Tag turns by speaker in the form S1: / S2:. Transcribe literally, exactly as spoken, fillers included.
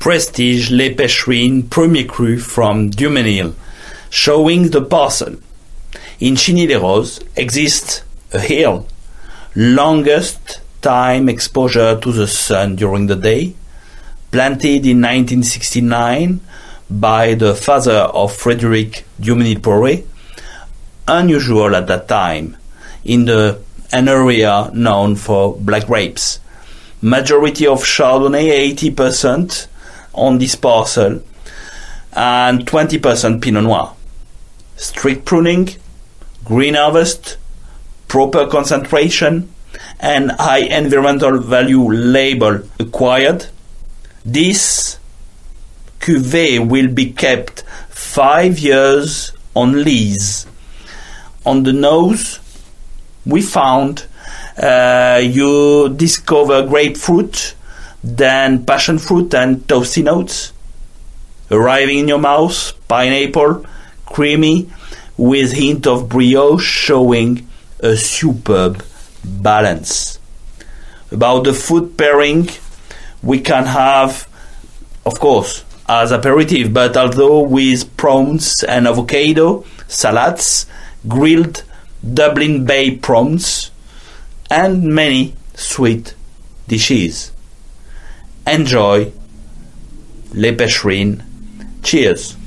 S1: Prestige Les Pêcherines Premier Cru from Duménil, showing the parcel. In Chigny-les-Roses exists a hill, longest time exposure to the sun during the day, planted in nineteen sixty-nine by the father of Frédéric Duménil-Poré, unusual at that time, in the, an area known for black grapes. Majority of Chardonnay, eighty percent on this parcel, and twenty percent Pinot Noir. Strict pruning, green harvest, proper concentration, and high environmental value label acquired. This cuvée will be kept five years on lease. On the nose, we found uh, you discover grapefruit, then passion fruit and toasty notes. Arriving in your mouth, pineapple, creamy, with hint of brioche, showing a superb balance. About the food pairing, we can have, of course, as aperitif, but although with prawns and avocado, salads, grilled Dublin Bay prawns, and many sweet dishes. Enjoy Les Pêcherines. Cheers!